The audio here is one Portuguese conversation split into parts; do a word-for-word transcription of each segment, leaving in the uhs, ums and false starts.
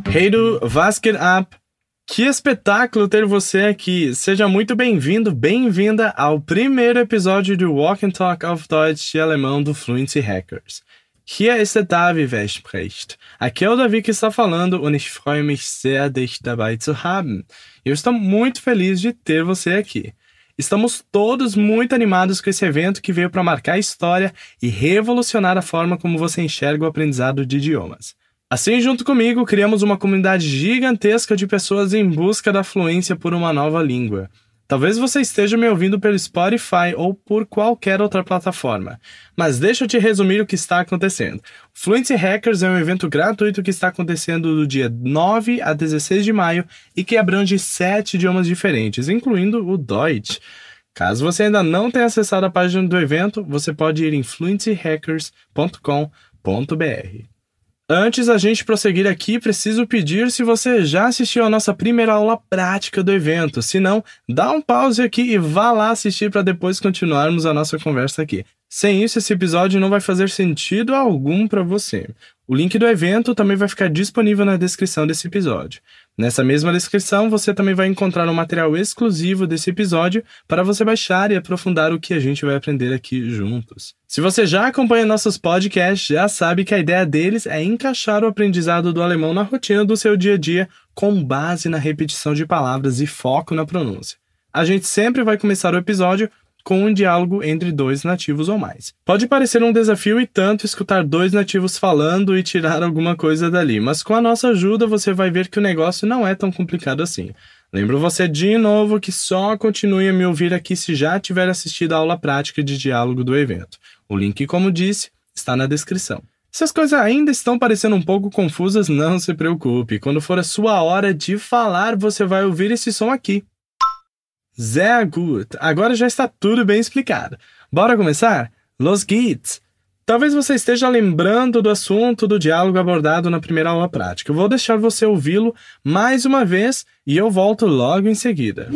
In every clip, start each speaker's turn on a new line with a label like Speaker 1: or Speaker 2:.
Speaker 1: Hey du, was geht ab? Que espetáculo ter você aqui! Seja muito bem-vindo, bem-vinda ao primeiro episódio do Walk and Talk auf Deutsch de alemão do Fluency Hackers. Hier ist der Davi, wer spricht. Aqui é o Davi que está falando und ich freue mich sehr, dich dabei zu haben. Eu estou muito feliz de ter você aqui. Estamos todos muito animados com esse evento que veio para marcar a história e revolucionar a forma como você enxerga o aprendizado de idiomas. Assim, junto comigo, criamos uma comunidade gigantesca de pessoas em busca da fluência por uma nova língua. Talvez você esteja me ouvindo pelo Spotify ou por qualquer outra plataforma, mas deixa eu te resumir o que está acontecendo. O Fluency Hackers é um evento gratuito que está acontecendo do dia nove a dezesseis de maio e que abrange sete idiomas diferentes, incluindo o Deutsch. Caso você ainda não tenha acessado a página do evento, você pode ir em fluency hackers ponto com ponto b r. Antes da gente prosseguir aqui, preciso pedir se você já assistiu a nossa primeira aula prática do evento. Se não, dá um pause aqui e vá lá assistir para depois continuarmos a nossa conversa aqui. Sem isso, esse episódio não vai fazer sentido algum para você. O link do evento também vai ficar disponível na descrição desse episódio. Nessa mesma descrição, você também vai encontrar um material exclusivo desse episódio para você baixar e aprofundar o que a gente vai aprender aqui juntos. Se você já acompanha nossos podcasts, já sabe que a ideia deles é encaixar o aprendizado do alemão na rotina do seu dia a dia com base na repetição de palavras e foco na pronúncia. A gente sempre vai começar o episódio com um diálogo entre dois nativos ou mais. Pode parecer um desafio e tanto escutar dois nativos falando e tirar alguma coisa dali, mas com a nossa ajuda você vai ver que o negócio não é tão complicado assim. Lembro você de novo que só continue a me ouvir aqui se já tiver assistido a aula prática de diálogo do evento. O link, como disse, está na descrição. Se as coisas ainda estão parecendo um pouco confusas, não se preocupe. Quando for a sua hora de falar, você vai ouvir esse som aqui. Sehr gut! Agora já está tudo bem explicado. Bora começar? Los geht's! Talvez você esteja lembrando do assunto do diálogo abordado na primeira aula prática. Eu vou deixar você ouvi-lo mais uma vez e eu volto logo em seguida.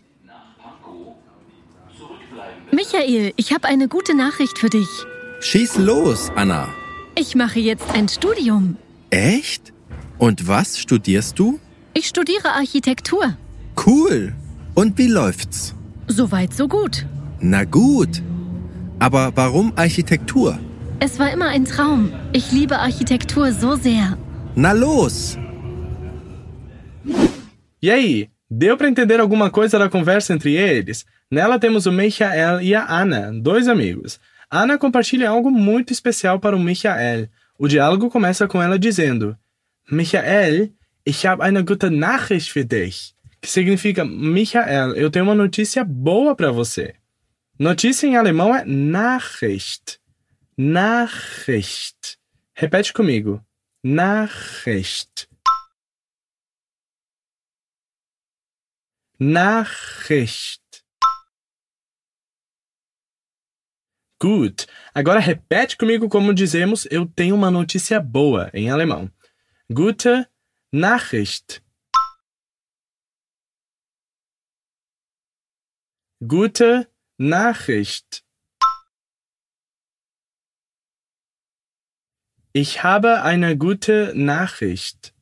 Speaker 2: Michael, ich habe eine gute Nachricht für dich.
Speaker 3: Schieß los, Anna.
Speaker 2: Ich mache jetzt ein Studium.
Speaker 3: Echt? Und was studierst du?
Speaker 2: Ich studiere Architektur.
Speaker 3: Cool. Und wie läuft's?
Speaker 2: Soweit, so gut.
Speaker 3: Na gut. Aber warum Architektur?
Speaker 2: Es war immer ein Traum. Ich liebe Architektur so sehr.
Speaker 3: Na los!
Speaker 1: E aí, deu para entender alguma coisa da conversa entre eles? Nela temos o Michael e a Anna, dois amigos. Anna compartilha algo muito especial para o Michael. O diálogo começa com ela dizendo: Michael, ich habe eine gute Nachricht für dich. Que significa: Michael, eu tenho uma notícia boa para você. Notícia em alemão é Nachricht. Nachricht. Repete comigo. Nachricht. Nachricht. Gut. Agora repete comigo como dizemos eu tenho uma notícia boa em alemão. Gute Nachricht. Gute Nachricht. Ich habe eine gute Nachricht.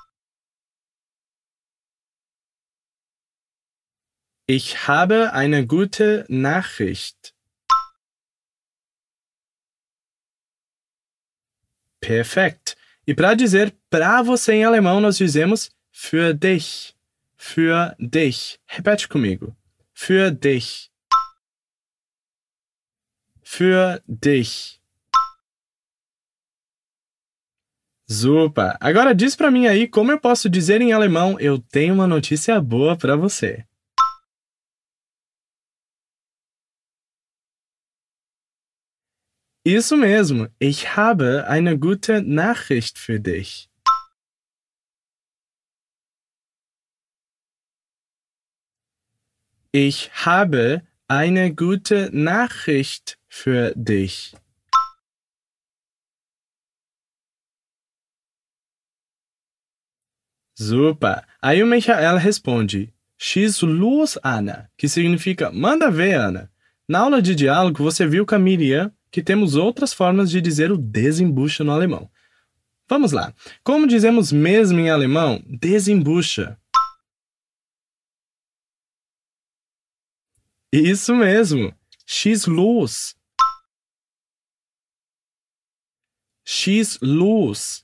Speaker 1: Ich habe eine gute Nachricht. Perfekt. E para dizer para você em alemão, nós dizemos für dich. Für dich. Repete comigo. Für dich. Für dich. Super! Agora diz pra mim aí como eu posso dizer em alemão eu tenho uma notícia boa pra você. Isso mesmo. Ich habe eine gute Nachricht für dich. Ich habe eine gute Nachricht für dich. Super! Aí o Michael responde: Schieß los, Anna, que significa manda ver, Ana. Na aula de diálogo você viu com a Miriam que temos outras formas de dizer o desembucha no alemão. Vamos lá. Como dizemos mesmo em alemão, desembucha. Isso mesmo. Schieß los. Schieß los.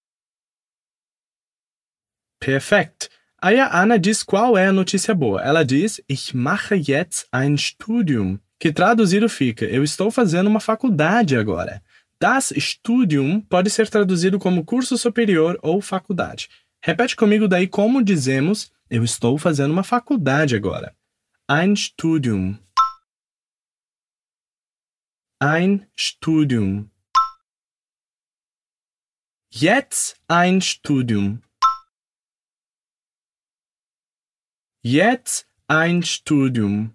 Speaker 1: Perfekt. Aí a Ana diz qual é a notícia boa. Ela diz, ich mache jetzt ein Studium. Que traduzido fica, eu estou fazendo uma faculdade agora. Das Studium pode ser traduzido como curso superior ou faculdade. Repete comigo daí como dizemos, eu estou fazendo uma faculdade agora. Ein Studium. Ein Studium. Jetzt ein Studium. Jetzt ein Studium.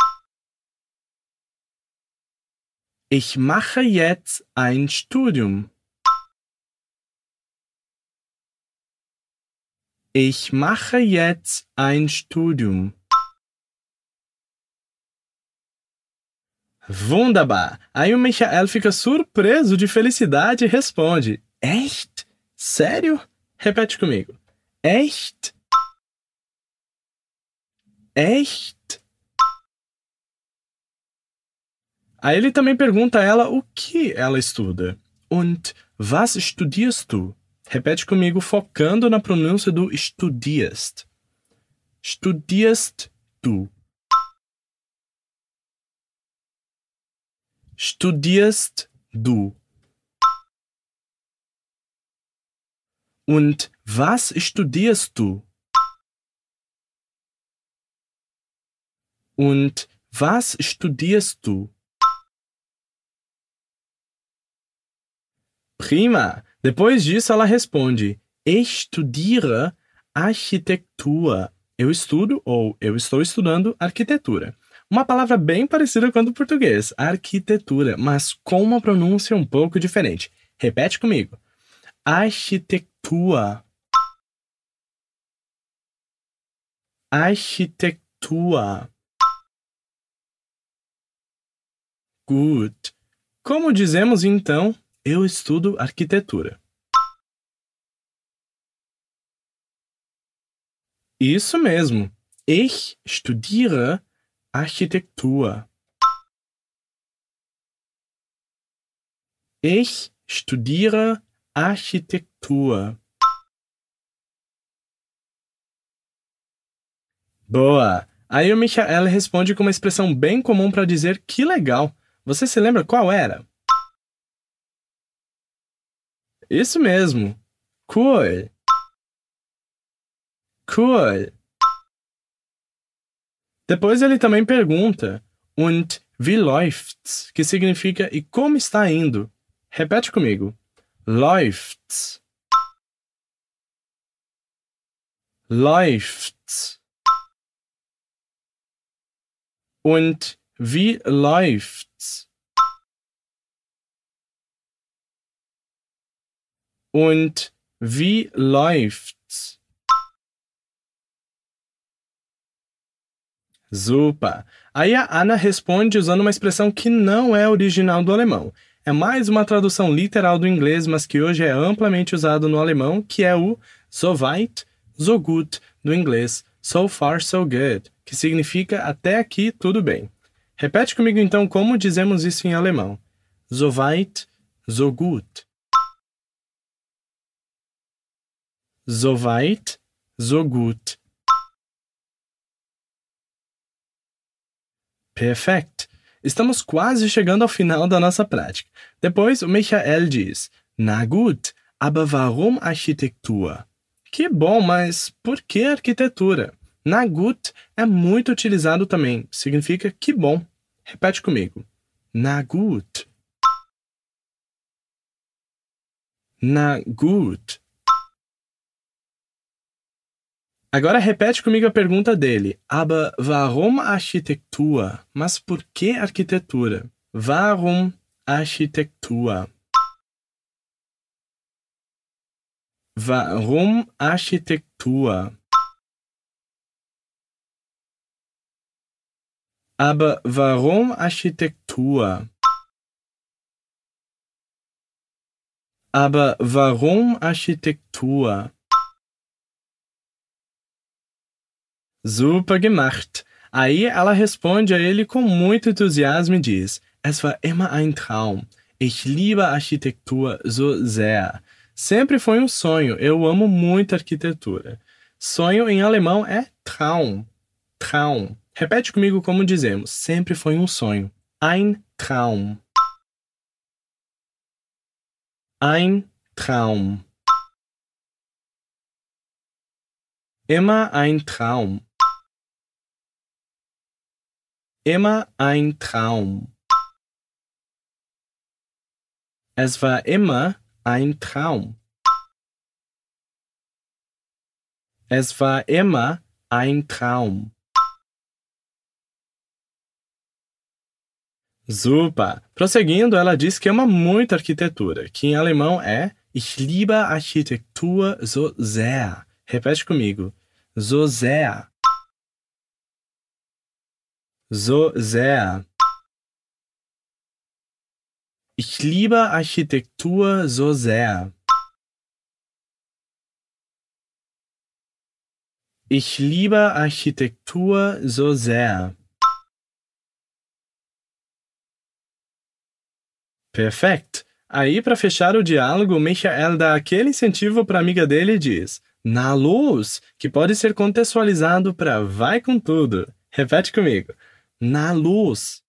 Speaker 1: Ich mache jetzt ein Studium. Ich mache jetzt ein Studium. Wunderbar! Aí o Michael fica surpreso de felicidade e responde, Echt? Sério? Repete comigo. Echt? Echt? Aí ele também pergunta a ela o que ela estuda. Und was studierst du? Repete comigo, focando na pronúncia do studierst. Studierst du? Studierst du? Und was studierst du? Und was studierst du? Prima! Depois disso, ela responde, Ich studiere Architektur. Eu estudo ou eu estou estudando arquitetura. Uma palavra bem parecida com a do português, arquitetura, mas com uma pronúncia um pouco diferente. Repete comigo. Architektur. Architektur. Gut. Como dizemos então, eu estudo arquitetura. Isso mesmo. Ich studiere Architektur. Ich studiere Architektur. Boa! Aí o Michael responde com uma expressão bem comum para dizer que legal. Você se lembra qual era? Isso mesmo. Cool. Cool. Depois ele também pergunta Und wie läuft's? Que significa e como está indo? Repete comigo. Läuft's. Läuft's. Und wie läuft's? Und wie läuft's? Super! Aí a Ana responde usando uma expressão que não é original do alemão. É mais uma tradução literal do inglês, mas que hoje é amplamente usado no alemão, que é o so weit, so gut do inglês, so far, so good, que significa até aqui tudo bem. Repete comigo então como dizemos isso em alemão. So weit, so gut. So weit, so gut. Perfekt! Estamos quase chegando ao final da nossa prática. Depois, o Michael diz, Na gut, aber warum Architektur? Que bom, mas por que arquitetura? Na gut é muito utilizado também. Significa que bom. Repete comigo. Na gut. Na gut. Agora repete comigo a pergunta dele. Aber warum Architektur? Mas por que arquitetura? Warum Architektur? Warum Architektur? Aber warum Architektur? Aber warum Architektur? Super gemacht! Aí ela responde a ele com muito entusiasmo e diz: Es war immer ein Traum. Ich liebe Architektur so sehr. Sempre foi um sonho. Eu amo muito arquitetura. Sonho em alemão é Traum. Traum. Repete comigo como dizemos. Sempre foi um sonho. Ein Traum. Ein Traum. Immer ein Traum. Immer ein Traum. Es war immer ein Traum. Es war immer ein Traum. Super! Prosseguindo, ela diz que ama muito arquitetura, que em alemão é Ich liebe Architektur so sehr. Repete comigo. So sehr. So sehr. Ich liebe Architektur so sehr. Ich liebe Architektur so sehr. Perfeito! Aí, para fechar o diálogo, Michael dá aquele incentivo para a amiga dele e diz Na luz, que pode ser contextualizado para vai com tudo. Repete comigo. Na luz.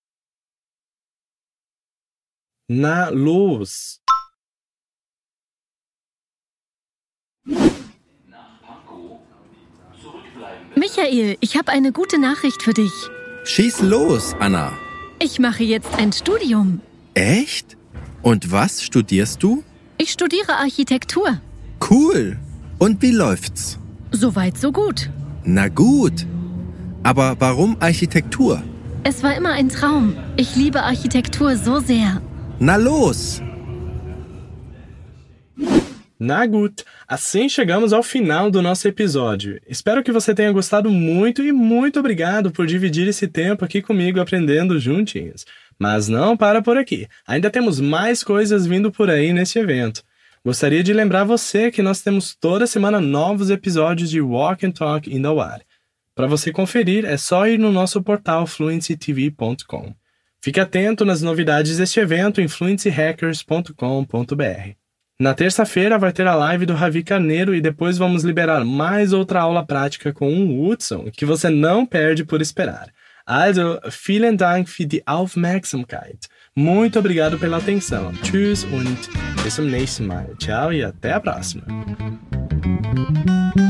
Speaker 1: Na luz.
Speaker 2: Michael, ich habe eine gute Nachricht für dich.
Speaker 3: Schieß los, Anna.
Speaker 2: Ich mache jetzt ein Studium.
Speaker 3: Echt? Und was studierst du?
Speaker 2: Ich studiere Architektur.
Speaker 3: Cool. Und wie läuft's?
Speaker 2: Soweit, so gut.
Speaker 3: Na gut. Aber warum Architektur?
Speaker 2: Es war immer ein Traum. Ich liebe Architektur so sehr.
Speaker 3: Na los!
Speaker 1: Na gut, assim chegamos ao final do nosso episódio. Espero que você tenha gostado muito e muito obrigado por dividir esse tempo aqui comigo aprendendo juntinhos. Mas não para por aqui, ainda temos mais coisas vindo por aí nesse evento. Gostaria de lembrar você que nós temos toda semana novos episódios de Walk and Talk indo ao ar. Para você conferir, é só ir no nosso portal fluency t v ponto com. Fique atento nas novidades deste evento em fluency hackers ponto com ponto b r. Na terça-feira vai ter a live do Ravi Carneiro e depois vamos liberar mais outra aula prática com o Hudson, que você não perde por esperar. Also, vielen Dank für die Aufmerksamkeit. Muito obrigado pela atenção. Tschüss und bis zum nächsten Mal. Tchau e até a próxima.